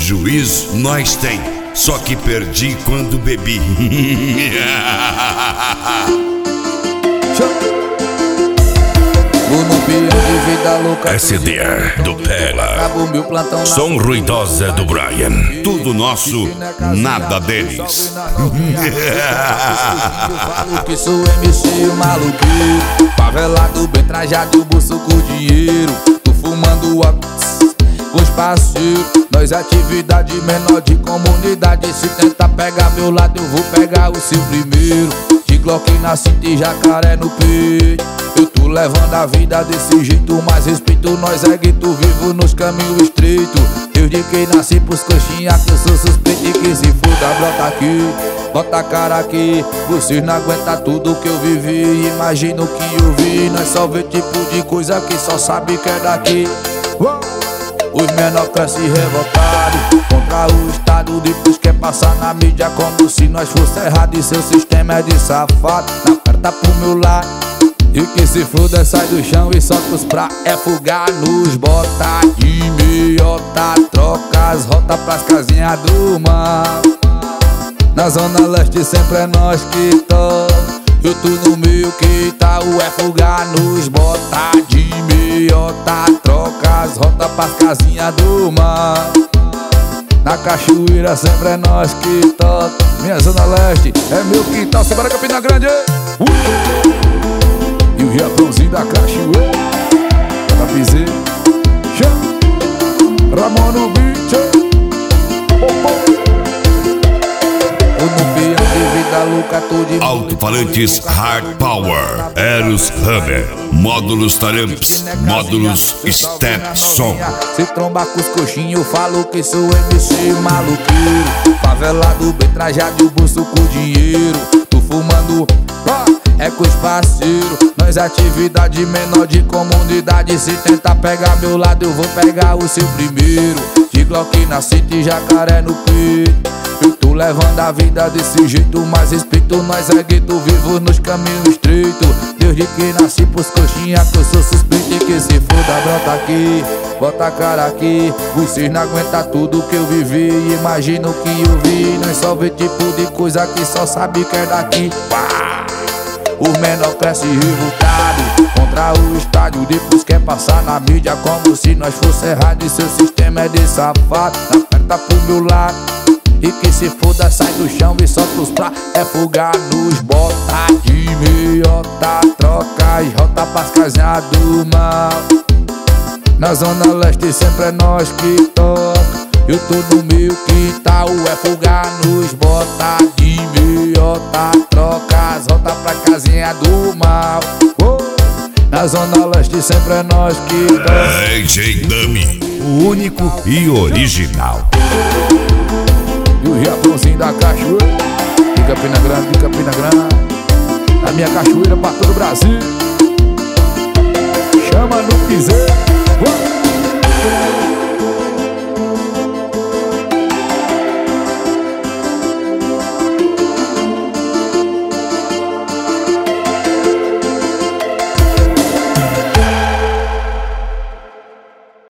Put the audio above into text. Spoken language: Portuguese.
juízo nós tem, só que perdi quando bebi. SD do Pela, som ruidosa do Brian. Tudo nosso, nada deles. Eu falo que sou MC maluqueiro, favelado, bem trajado, bolso com dinheiro. Tô fumando com os parceiros. Nós atividade menor de comunidade. Se tentar pegar meu lado, eu vou pegar o seu primeiro. De Glock na cinta e jacaré no peito. Eu tô levando a vida desse jeito, mas respeito nós é gueto, vivo nos caminhos estreitos. Desde que nasci pros coxinha que eu sou suspeito e que se foda, brota aqui, bota a cara aqui. Vocês não aguentam tudo que eu vivi, imagina o que eu vi. Nós só vê tipo de coisa que só sabe que é daqui. Os menor crescem revoltados contra o Estado, depois quer passar na mídia como se nós fosse errado. E seu sistema é de safado, na perta pro meu lado. E que se foda, sai do chão e solta os pra fugar nos bota de meiota, troca as rotas pras casinhas do mal. Na zona leste sempre é nós que toca. Eu tô no meio que tá o fugar nos bota de meiota, troca as rotas pras casinhas do mal. Na cachoeira sempre é nós que toca. Minha zona leste é meu quintal, Sebora Campina Grande. E o Riachãozinho da cachoeira, da piseira, Ramon no beat. Alto-falantes Hard Power, Eros Hammer, módulos Taramps, módulos Step Som. Se trombar com os coxinhos, eu falo que sou MC maluqueiro, favelado, bem trajado e o bolso com dinheiro. Tô fumando é com os parceiros. Nós atividade menor de comunidade. Se tentar pegar meu lado, eu vou pegar o seu primeiro. De Glock na cinta e jacaré no peito. Eu tô levando a vida desse jeito, mas respeito nós é gueto, vivo nos caminhos estreitos. Desde que nasci pros coxinha que eu sou suspeito e que se foda, brota aqui, bota a cara aqui. Vocês não aguentam tudo que eu vivi, imagina o que eu vi. Nós só vê tipo de coisa que só sabe que é daqui. Os menor crescem revoltados contra o estádio, depois quer passar na mídia como se nós fosse errado. E seu sistema é de safado, na perta pro meu lado. E que se foda, sai do chão e solta os pra fugar nos bota de meiota, troca as rotas pras casinhas do mal. Na zona leste sempre é nós que toca. Eu tô no meio que tá o fugar nos bota de meiota, troca as rotas pra casinha do mal. Na zona leste sempre é nós que toca. DJ Dummy, o único e original. E o Riachãozinho da cachoeira, de Campina Grande, de Campina Grande. A minha cachoeira pra todo o Brasil. Chama no piseiro.